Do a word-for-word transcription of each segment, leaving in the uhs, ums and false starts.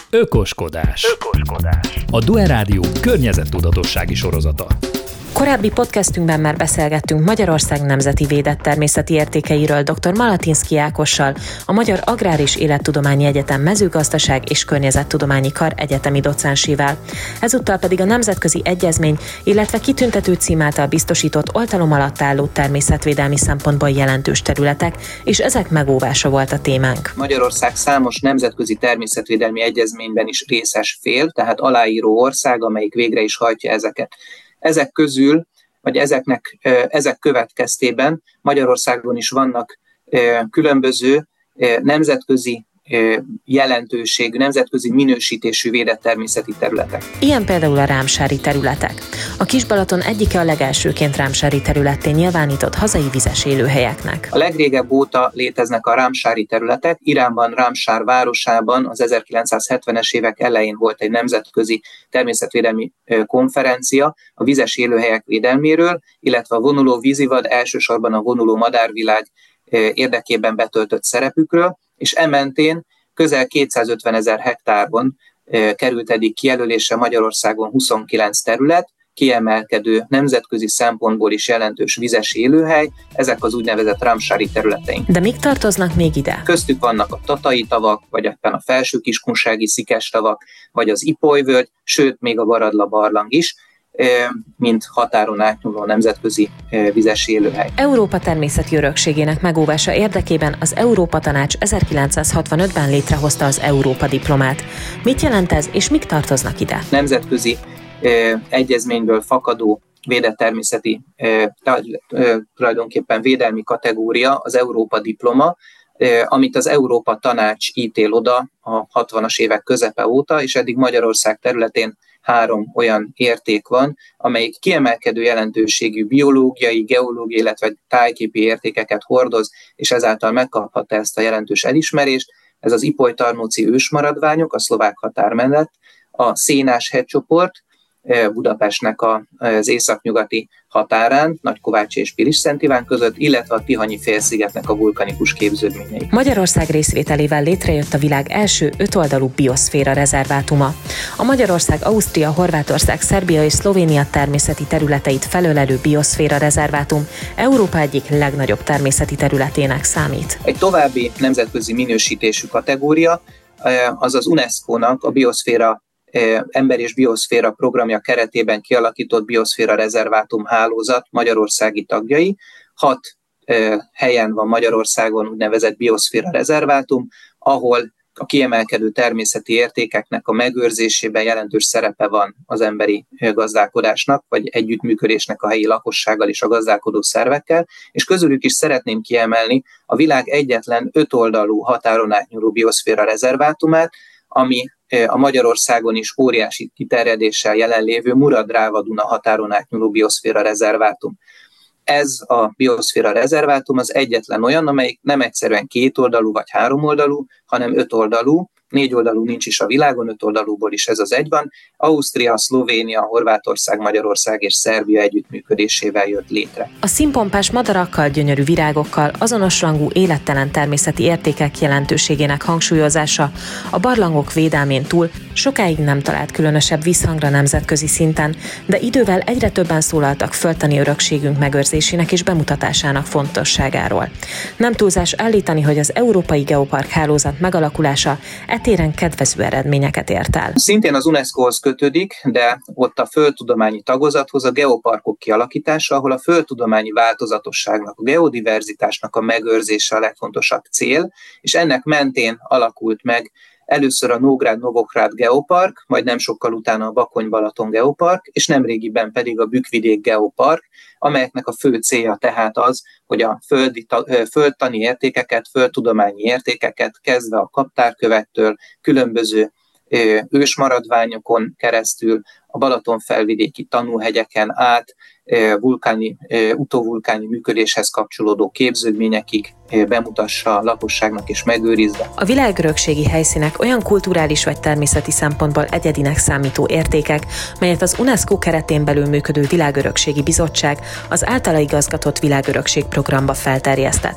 Ökoskodás. Ökoskodás. A Due Rádió környezettudatossági sorozata. Korábbi podcastünkben már beszélgettünk Magyarország nemzeti védett természeti értékeiről dr. Malatinszky Ákossal, a Magyar Agrár és Élettudományi Egyetem mezőgazdaság és környezettudományi kar egyetemi docensével. Ezúttal pedig a nemzetközi egyezmény, illetve kitüntető cím által biztosított oltalom alatt álló természetvédelmi szempontból jelentős területek, és ezek megóvása volt a témánk. Magyarország számos nemzetközi természetvédelmi egyezményben is részes fél, tehát aláíró ország, amelyik végre is hajtja ezeket. Ezek közül, vagy ezeknek, ezek következtében Magyarországon is vannak különböző nemzetközi jelentőségű, nemzetközi minősítésű védett természeti területek. Ilyen például a rámsári területek. A Kis-Balaton egyike a legelsőként rámsári területté nyilvánított hazai vizes élőhelyeknek. A legrégebb óta léteznek a rámsári területek. Iránban, Rámsár városában az ezerkilencszázhetvenes évek elején volt egy nemzetközi természetvédelmi konferencia a vizes élőhelyek védelméről, illetve a vonuló vízivad, elsősorban a vonuló madárvilág érdekében betöltött szerepükről, és ementén közel kétszázötvenezer hektárban e, került eddig kijelölésre Magyarországon huszonkilenc terület, kiemelkedő nemzetközi szempontból is jelentős vizes élőhely, ezek az úgynevezett rámsári területeink. De mik tartoznak még ide? Köztük vannak a tatai tavak, vagy éppen a felső-kiskunsági szikes tavak, vagy az Ipolyvölgy, sőt még a Baradla barlang is, mint határon átnyúló nemzetközi vizes élőhely. Európa természeti örökségének megóvása érdekében az Európa Tanács ezerkilencszázhatvanötben létrehozta az Európa diplomát. Mit jelent ez, és mik tartoznak ide? Nemzetközi eh, egyezményből fakadó védett természeti, eh, tulajdonképpen védelmi kategória az Európa diploma, eh, amit az Európa Tanács ítél oda a hatvanas évek közepe óta, és eddig Magyarország területén három olyan érték van, amelyik kiemelkedő jelentőségű biológiai, geológiai, illetve tájképi értékeket hordoz, és ezáltal megkaphatta ezt a jelentős elismerést. Ez az Ipoly-Tarnóci ősmaradványok a szlovák határ mellett, a Szénás hegycsoport, Budapestnek az északnyugati határán, Nagykovács és Pilis-Szent Iván között, illetve a Tihanyi félszigetnek a vulkanikus képződményei. Magyarország részvételével létrejött a világ első ötoldalú bioszféra rezervátuma. A Magyarország, Ausztria, Horvátország, Szerbia és Szlovénia természeti területeit felölelő bioszféra rezervátum Európa egyik legnagyobb természeti területének számít. Egy további nemzetközi minősítésű kategória az az UNESCO-nak a bioszféra Ember és Bioszféra programja keretében kialakított bioszféra rezervátum hálózat magyarországi tagjai. Hat helyen van Magyarországon úgynevezett bioszféra rezervátum, ahol a kiemelkedő természeti értékeknek a megőrzésében jelentős szerepe van az emberi gazdálkodásnak, vagy együttműködésnek a helyi lakossággal és a gazdálkodó szervekkel, és közülük is szeretném kiemelni a világ egyetlen ötoldalú határon átnyúló bioszféra rezervátumát, ami a Magyarországon is óriási kiterjedéssel jelenlévő Mura-Dráva-Duna határon átnyúló bioszféra rezervátum. Ez a bioszféra rezervátum az egyetlen olyan, amelyik nem egyszerűen kétoldalú vagy háromoldalú, hanem ötoldalú. Négy oldalú nincs is a világon, öt oldalúból is ez az egy van. Ausztria, Szlovénia, Horvátország, Magyarország és Szerbia együttműködésével jött létre. A színpompás madarakkal, gyönyörű virágokkal, azonos rangú élettelen természeti értékek jelentőségének hangsúlyozása a barlangok védelmén túl sokáig nem talált különösebb visszhangra nemzetközi szinten, de idővel egyre többen szólaltak földtani örökségünk megőrzésének és bemutatásának fontosságáról. Nem túlzás állítani, hogy az Európai Geopark hálózat megalakulása téren kedvező eredményeket ért el. Szintén az UNESCO-hoz kötődik, de ott a földtudományi tagozathoz a geoparkok kialakítása, ahol a földtudományi változatosságnak, a geodiverzitásnak a megőrzése a legfontosabb cél, és ennek mentén alakult meg először a Nógrád-Novográd Geopark, majd nem sokkal utána a Bakony-Balaton Geopark, és nemrégiben pedig a Bükkvidék Geopark, amelyeknek a fő célja tehát az, hogy a földi, földtani értékeket, földtudományi értékeket kezdve a kaptárkövektől, különböző ősmaradványokon keresztül, a Balaton felvidéki tanúhegyeken át, vulkáni, utóvulkáni működéshez kapcsolódó képződményekig bemutassa a lakosságnak és megőrizze. A világörökségi helyszínek olyan kulturális vagy természeti szempontból egyedinek számító értékek, melyet az UNESCO keretén belül működő Világörökségi Bizottság az általa igazgatott Világörökség programba felterjesztett. A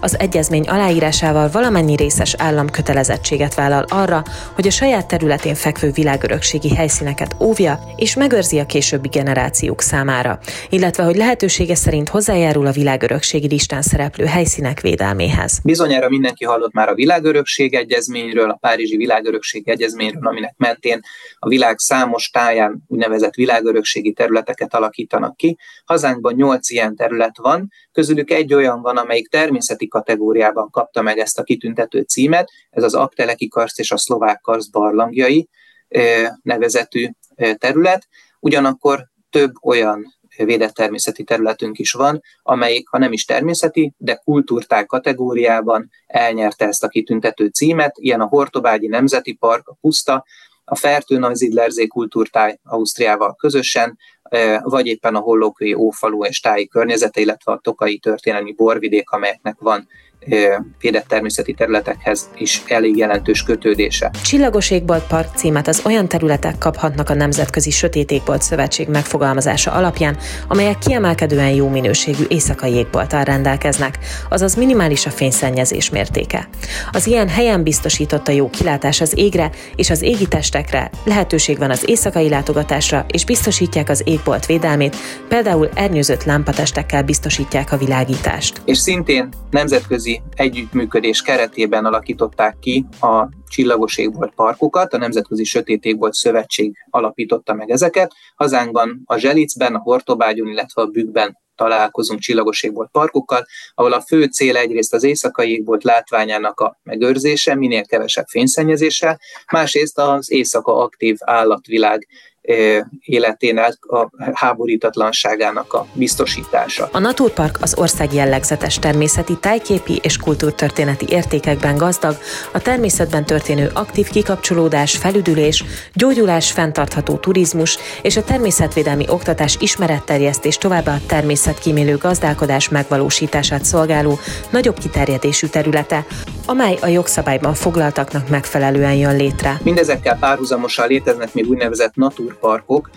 Az egyezmény aláírásával valamennyi részes állam kötelezettséget vállal arra, hogy a saját területén fekvő világörökségi helyszíneket óvja és megőrzi a későbbi generációk számára, illetve hogy lehetősége szerint hozzájárul a világörökségi listán szereplő helyszínek védelméhez. Bizonyára mindenki hallott már a világörökség egyezményről, a Párizsi világörökség egyezményről, aminek mentén a világ számos táján úgynevezett világörökségi területeket alakítanak ki. Hazánkban nyolc ilyen terület van, közülük egy olyan van, amelyik természeti kategóriában kapta meg ezt a kitüntető címet, ez az Aggteleki karszt és a Szlovák karszt barlangjai nevezetű terület. Ugyanakkor több olyan védett természeti területünk is van, amelyik, ha nem is természeti, de kultúrtáj kategóriában elnyerte ezt a kitüntető címet. Ilyen a Hortobágyi Nemzeti Park, a Puszta, a Fertő-Neusiedlersee kultúrtáj Ausztriával közösen, vagy éppen a Hollókői ófalu és táji környezete, illetve a Tokaji történelmi borvidék, amelyeknek van védett természeti területekhez is elég jelentős kötődése. Csillagos égbolt park címet az olyan területek kaphatnak a Nemzetközi Sötét Égbolt Szövetség megfogalmazása alapján, amelyek kiemelkedően jó minőségű éjszakai égbolttal rendelkeznek, azaz minimális a fényszennyezés mértéke. Az ilyen helyen biztosított a jó kilátás az égre és az égi testekre, lehetőség van az éjszakai látogatásra, és biztosítják az égbolt védelmét, például ernyőzött lámpatestekkel biztosítják a világítást. És szintén nemzetközi együttműködés keretében alakították ki a csillagos égbolt parkokat, a Nemzetközi Sötét Égbolt Szövetség alapította meg ezeket. Hazánkban a Zselicben, a Hortobágyon, illetve a Bükkben találkozunk csillagos égbolt parkokkal, ahol a fő cél egyrészt az éjszakai égbolt látványának a megőrzése, minél kevesebb fényszennyezéssel, másrészt az éjszaka aktív állatvilág életének a háborítatlanságának a biztosítása. A Naturpark az ország jellegzetes természeti, tájképi és kultúrtörténeti értékekben gazdag, a természetben történő aktív kikapcsolódás, felüdülés, gyógyulás, fenntartható turizmus és a természetvédelmi oktatás ismeretterjesztés, továbbá a természetkímélő gazdálkodás megvalósítását szolgáló nagyobb kiterjedésű területe, amely a jogszabályban foglaltaknak megfelelően jön létre. Mindezekkel párhuzamosan léteznek még úgynevezett naturparkok,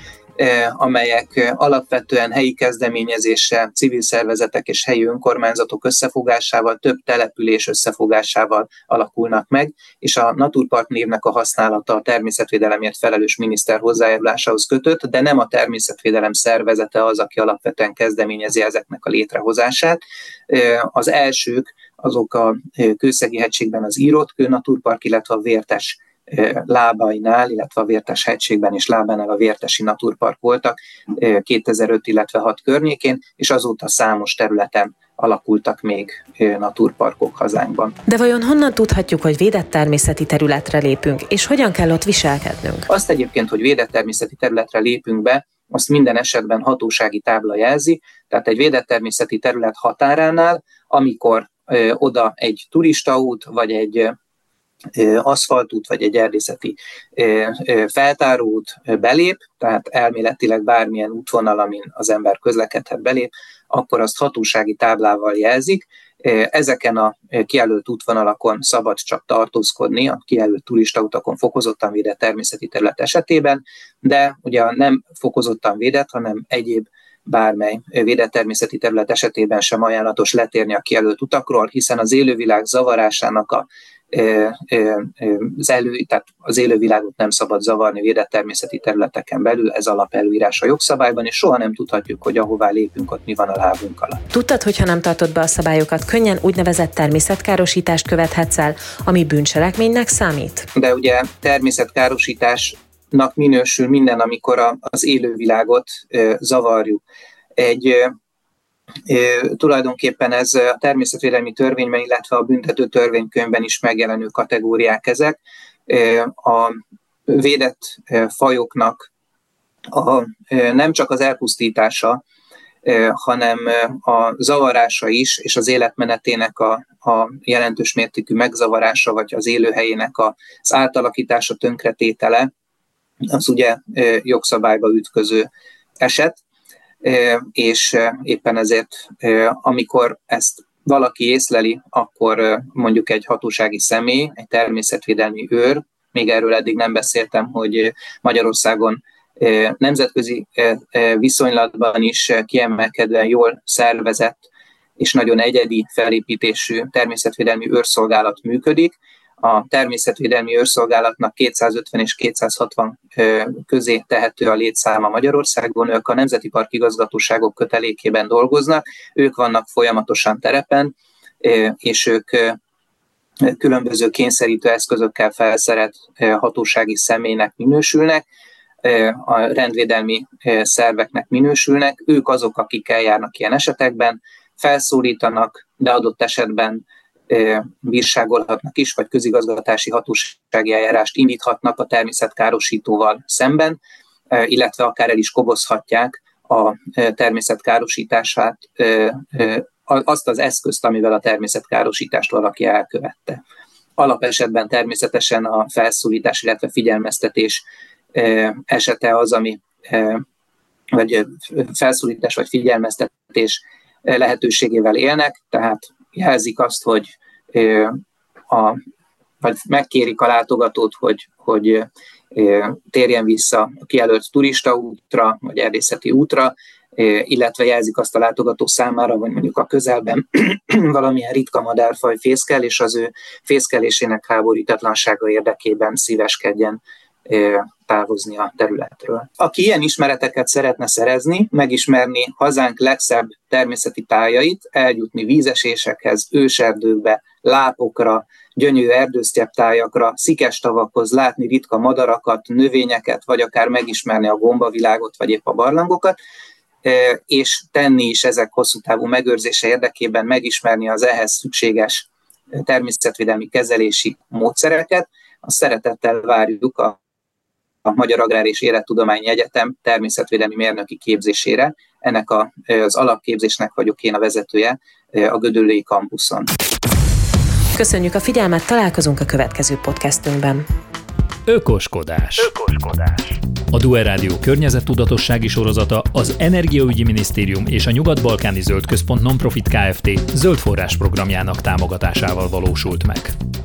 amelyek alapvetően helyi kezdeményezéssel, civil szervezetek és helyi önkormányzatok összefogásával, több település összefogásával alakulnak meg, és a Naturpark névnek a használata a természetvédelemért felelős miniszter hozzájárulásához kötött, de nem a természetvédelem szervezete az, aki alapvetően kezdeményezi ezeknek a létrehozását. Az elsők azok a Kőszegi-hegységben az Írótkő Naturpark, illetve a Vértes lábainál, illetve a Vértes hegységben és lábánál a Vértesi Naturpark voltak kétezer-öt, illetve hat környékén, és azóta számos területen alakultak még naturparkok hazánkban. De vajon honnan tudhatjuk, hogy védett természeti területre lépünk, és hogyan kell ott viselkednünk? Azt egyébként, hogy védett természeti területre lépünk be, azt minden esetben hatósági tábla jelzi, tehát egy védett természeti terület határánál, amikor ö, oda egy turistaút, vagy egy aszfaltút, vagy egy erdészeti feltáróút belép, tehát elméletileg bármilyen útvonal, amin az ember közlekedhet, belép, akkor azt hatósági táblával jelzik. Ezeken a kijelölt útvonalakon szabad csak tartózkodni, a kijelölt turistautakon fokozottan védett természeti terület esetében, de ugye nem fokozottan védett, hanem egyéb bármely védett természeti terület esetében sem ajánlatos letérni a kijelölt utakról, hiszen az élővilág zavarásának a az, elő, tehát az élővilágot nem szabad zavarni védett természeti területeken belül, ez alapelőírás a jogszabályban, és soha nem tudhatjuk, hogy ahová lépünk, ott mi van a lábunk alatt. Tudtad, hogy ha nem tartod be a szabályokat, könnyen úgynevezett természetkárosítást követhetsz el, ami bűncselekménynek számít? De ugye természetkárosításnak minősül minden, amikor az élővilágot zavarjuk. Egy E, tulajdonképpen ez a természetvédelmi törvényben, illetve a büntető törvénykönyvben is megjelenő kategóriák ezek. E, a védett fajoknak a, nem csak az elpusztítása, e, hanem a zavarása is, és az életmenetének a, a jelentős mértékű megzavarása, vagy az élőhelyének az átalakítása, tönkretétele, az ugye jogszabályba ütköző eset. És éppen ezért, amikor ezt valaki észleli, akkor mondjuk egy hatósági személy, egy természetvédelmi őr, még erről eddig nem beszéltem, hogy Magyarországon nemzetközi viszonylatban is kiemelkedően jól szervezett és nagyon egyedi felépítésű természetvédelmi őrszolgálat működik. A természetvédelmi őrszolgálatnak kétszázötven és kétszázhatvan közé tehető a létszáma Magyarországon. Ők a Nemzeti Park Igazgatóságok kötelékében dolgoznak, ők vannak folyamatosan terepen, és ők különböző kényszerítő eszközökkel felszerelt hatósági személynek minősülnek, a rendvédelmi szerveknek minősülnek. Ők azok, akik eljárnak ilyen esetekben, felszólítanak, de adott esetben bírságolhatnak is, vagy közigazgatási hatósági eljárást indíthatnak a természetkárosítóval szemben, illetve akár el is kobozhatják a természetkárosítását, azt az eszközt, amivel a természetkárosítást valaki elkövette. Alapesetben természetesen a felszólítás, illetve figyelmeztetés esete az, ami vagy felszólítás vagy figyelmeztetés lehetőségével élnek, tehát jelzik azt, hogy a, vagy megkérik a látogatót, hogy, hogy térjen vissza a kijelölt turistaútra, vagy erdészeti útra, illetve jelzik azt a látogató számára, hogy mondjuk a közelben valamilyen ritka madárfaj fészkel, és az ő fészkelésének háborítatlansága érdekében szíveskedjen távozni a területről. Aki ilyen ismereteket szeretne szerezni, megismerni hazánk legszebb természeti tájait, eljutni vízesésekhez, őserdőkbe, lápokra, gyönyörű erdősztyeptájakra, szikes tavakhoz, látni ritka madarakat, növényeket, vagy akár megismerni a gombavilágot, vagy épp a barlangokat, és tenni is ezek hosszú távú megőrzése érdekében megismerni az ehhez szükséges természetvédelmi kezelési módszereket. A szeretettel várjuk a a Magyar Agrár és Élettudományi Egyetem természetvédelmi mérnöki képzésére. Ennek a, az alapképzésnek vagyok én a vezetője a Gödöllői kampuszon. Köszönjük a figyelmet, találkozunk a következő podcastünkben. Ökoskodás. Ökoskodás. A Duer Rádió környezettudatossági sorozata az Energiaügyi Minisztérium és a Nyugat-Balkáni Zöld Központ Nonprofit Kft. Zöld forrás programjának támogatásával valósult meg.